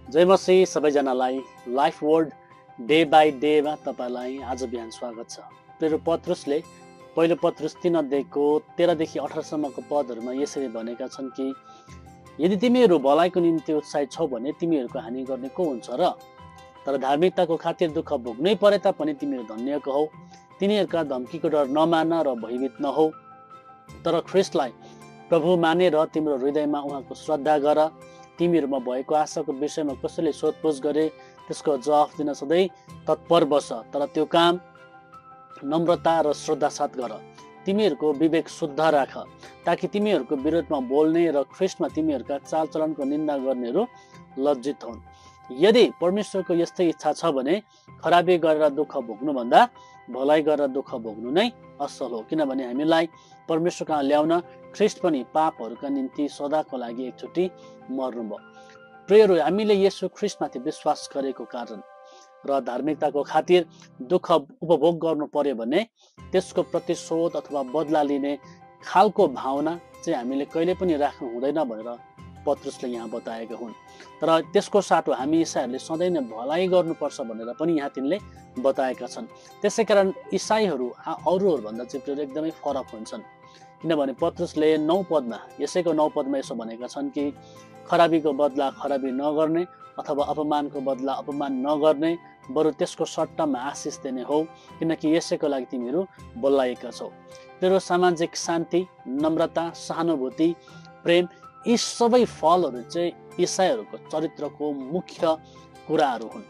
जय मसीह सबैजनालाई life word day by डेमा तपाईलाई आज बिहान स्वागत छ। प्रेरित पत्रुसले पहिलो पत्रुस 3 अध्यायको 13 देखि 18 सम्मको पदहरूमा यसरी भनेका छन् कि यदि तिमीहरू भलाइको निम्ति उत्साहित छौ भने तिमीहरूको हानि गर्ने को हुन्छ र? तर धार्मिकताको खातिर दुःख भोग्नै परे तापनि तिमीहरू धन्यको हौ। तिनीहरूका धम्कीको डर नमान र भयभीत नहौ, तर ख्रिस्टलाई प्रभु मानेर तिम्रो हृदयमा उहाँको श्रद्धा गर। तिमीहरूमा भएको आशाको विषयमा कसैले सोधपुछ गरे त्यसको जवाफ दिन सधैँ तत्पर बस, तर त्यो काम नम्रता र श्रद्धा साथ गर। तिमीहरूको विवेक शुद्ध राख, ताकि तिमीहरूको विरोधमा बोल्ने र ख्रिस्टमा तिमीहरूका चालचलनको निन्दा गर्नेहरू लज्जित हुन्। यदि परमेश्वरको यस्तै इच्छा छ भने खराबी गरेर दुःख भोग्नुभन्दा भलाइ गरेर दुःख भोग्नु नै असल हो, किनभने हामीलाई परमेश्वर कहाँ ल्याउन ख्रिस्ट पनि पापहरूका निम्ति सदाको लागि एकचोटि मर्नुभयो। प्रियहरू, हामीले येशू ख्रिस्टमाथि विश्वास गरेको कारण र धार्मिकताको खातिर दुःख उपभोग गर्नु पर्यो भने त्यसको प्रतिशोध अथवा बदला लिने खालको भावना चाहिँ हामीले कहिले पनि राख्नु हुँदैन भनेर पत्रुसले यहाँ बताएका हुन्। तर त्यसको साटो हामी इसाईहरूले सधैँ नै भलाइ गर्नुपर्छ भनेर पनि यहाँ तिनले बताएका छन्। त्यसै कारण इसाईहरू अरूहरूभन्दा चाहिँ एकदमै फरक हुन्छन्, किनभने पत्रुसले 9 पदमा यसैको 9 पदमा यसो भनेका छन् कि खराबीको बदला खराबी नगर्ने अथवा अपमानको बदला अपमान नगर्ने, बरु त्यसको सट्टामा आशिष दिने हो, किनकि यसैको लागि तिमीहरू बोलाएका छौ। तेरो सामाजिक शान्ति, नम्रता, सहानुभूति, प्रेम, यी सबै फलहरू चाहिँ इसाईहरूको चरित्रको मुख्य कुराहरू हुन्।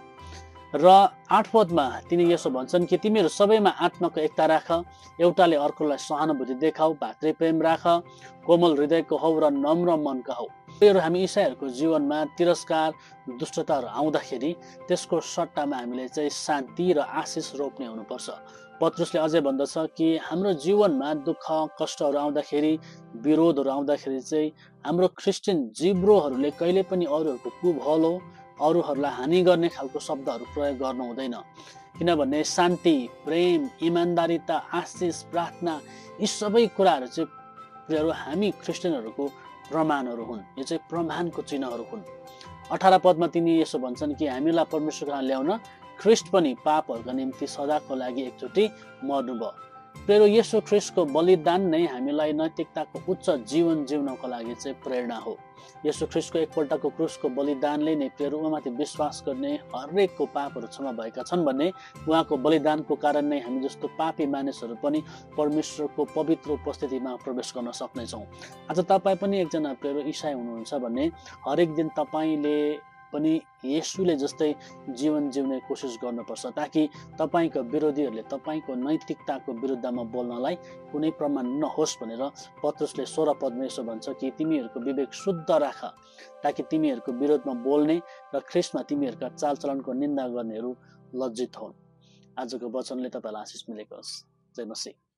र 8 पदमा तिनी यसो भन्छन् कि तिमीहरू सबैमा आत्माको एकता राख, एउटाले अर्कोलाई सहानुभूति देखाऊ, भातृ प्रेम राख, कोमल हृदयको हौ र नम्र मनका हौ। यो हामी इसाईहरूको जीवनमा तिरस्कार, दुष्टताहरू आउँदाखेरि त्यसको सट्टामा हामीले चाहिँ शान्ति र आशिष रोप्ने हुनुपर्छ। पत्रुसले अझै भन्दछ कि हाम्रो जीवनमा दुःख कष्टहरू आउँदाखेरि, विरोधहरू आउँदाखेरि चाहिँ हाम्रो क्रिस्चियन जिब्रोहरूले कहिले पनि अरूहरूको कुभलो, अरूहरूलाई हानि गर्ने खालको शब्दहरू प्रयोग गर्नु हुँदैन, किनभने शान्ति, प्रेम, इमान्दारिता, आशिष, प्रार्थना, यी सबै कुराहरू चाहिँ हामी क्रिस्चियनहरूको प्रमाणहरू हुन्। यो चाहिँ प्रमाणको चिन्हहरू हुन्। 18 पदमा तिनी यसो भन्छन् कि हामीलाई परमेश्वर कहाँ ल्याउन ख्रिस्ट पनि पापहरूका निम्ति सदाको लागि एकचोटि मर्नुभयो। प्रिय येशू ख्रिस्टको बलिदान नै हामीलाई नैतिकताको उच्च जीवन जिउनको लागि चाहिँ प्रेरणा हो। येशू ख्रिस्टको एकपल्टको क्रुसको बलिदानले नै प्रिय उहाँमाथि विश्वास गर्ने हरेकको पापहरू क्षमा भएका छन् भन्ने उहाँको बलिदानको कारण नै हामी जस्तो पापी मानिसहरू पनि परमेश्वरको पवित्र उपस्थितिमा प्रवेश गर्न सक्नेछौँ। आज तपाईँ पनि एकजना प्रिय इसाई हुनुहुन्छ भने हरेक दिन तपाईँले पनि येशूले जस्तै जीवन जिउने कोसिस गर्नुपर्छ, ताकि तपाईँको विरोधीहरूले तपाईँको नैतिकताको विरुद्धमा बोल्नलाई कुनै प्रमाण नहोस् भनेर पत्रुसले 16 पदमा यसो भन्छ कि तिमीहरूको विवेक शुद्ध राख, ताकि तिमीहरूको विरोधमा बोल्ने र ख्रिस्टमा तिमीहरूका चालचलनको निन्दा गर्नेहरू लज्जित हुन्। आजको वचनले तपाईँलाई आशिष मिलेको होस्। जय मसीह।